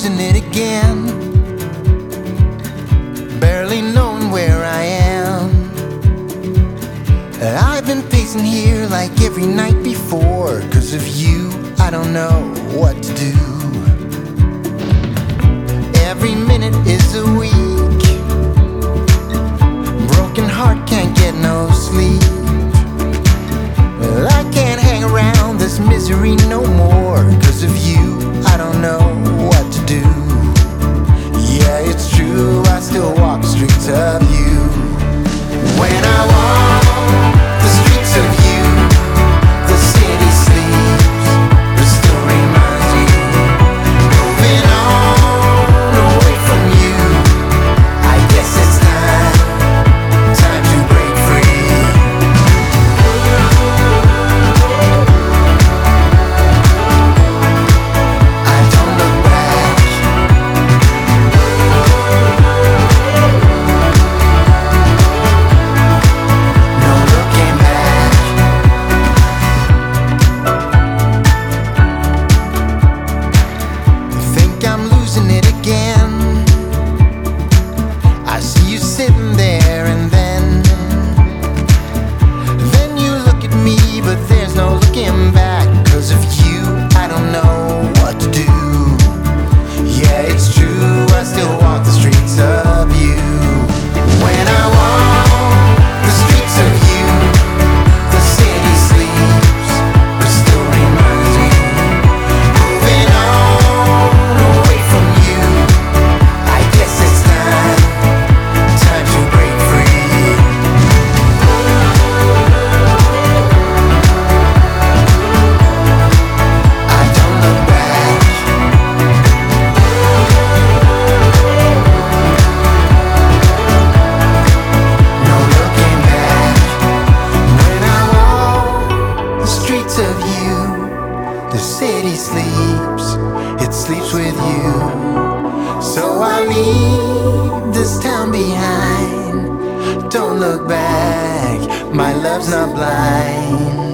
losing it again, barely knowing where I am. I've been pacing here like every night before. 'Cause of you, I don't know what to do. Every minute is a week, broken heart can't get no sleep. Well, I can't hang around this misery no more. 'Cause of you, I don't know what to do. Yeah, it's true, I still walk the streets of you. When I walk the streets of you, the city sleeps, but still reminds me. Moving on away from you, I guess it's time to break free. I don't look back. No looking back. Think I'm losing it again. I see you sitting there, and then you look at me, but there's no looking back. 'Cause of you, I don't know what to do. Yeah, it's true, I still walk the streets of you. When I walk the streets of you, the city sleeps, but still reminds me. Moving on away from you, I guess it's time to break free. I don't look back. No looking back. When I walk the streets of you, the city sleeps, it sleeps with you. So I leave this town behind. Don't look back, my love's not blind.